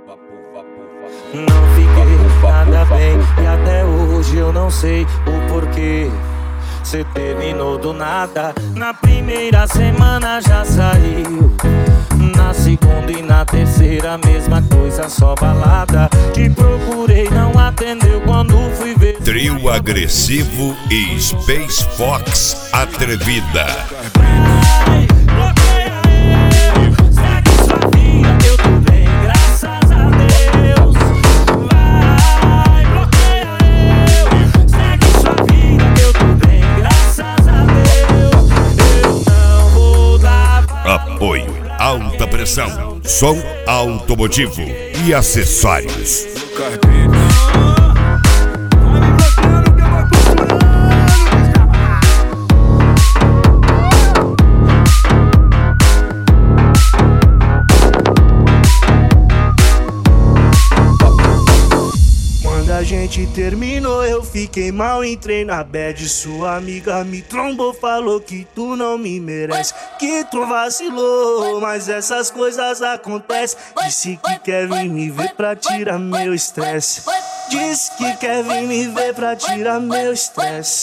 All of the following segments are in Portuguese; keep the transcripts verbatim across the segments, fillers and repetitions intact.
Não fiquei nada bem e até hoje eu não sei o porquê. Cê terminou do nada, na primeira semana já saiu. Na segunda e na terceira mesma coisa, só balada. Te procurei, não atendeu quando fui ver. Trio Agressivo e Space Fox Atrevida. Apoio Alta Pressão, som automotivo e acessórios. A gente terminou, eu fiquei mal, entrei na bad. Sua amiga me trombou, falou que tu não me merece, que tu vacilou, mas essas coisas acontecem. Disse que quer vir me ver pra tirar meu estresse. Disse que quer vir me ver pra tirar meu estresse.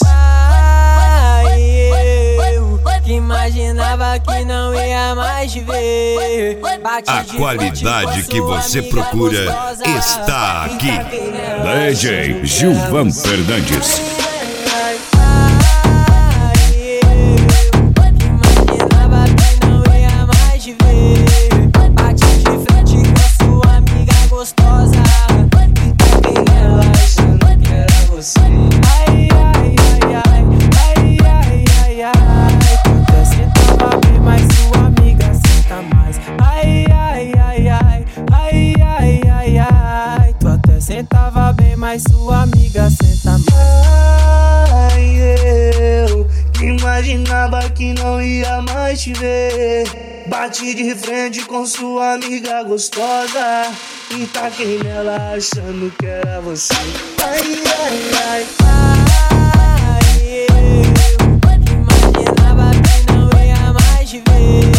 Eu que imaginava que não ia mais te ver. A qualidade que você procura está aqui. D J Gilvan Fernandes. Imaginava que não ia mais te ver. Bate de frente com sua amiga gostosa. E também ela achando que era você. Ai, ai, ai, ai, ai, ai, ai, ai. Tu até sentava bem, mas sua amiga senta mais. Ai, ai, ai, ai, ai, ai, ai, ai. Tu até sentava bem, mas sua amiga senta mais. Ai, eu que imaginava que não ia mais te ver. Bati de frente com sua amiga gostosa e taquei nela achando que era você. Ai, ai, ai. Ai, eu que imaginava que não ia mais te ver.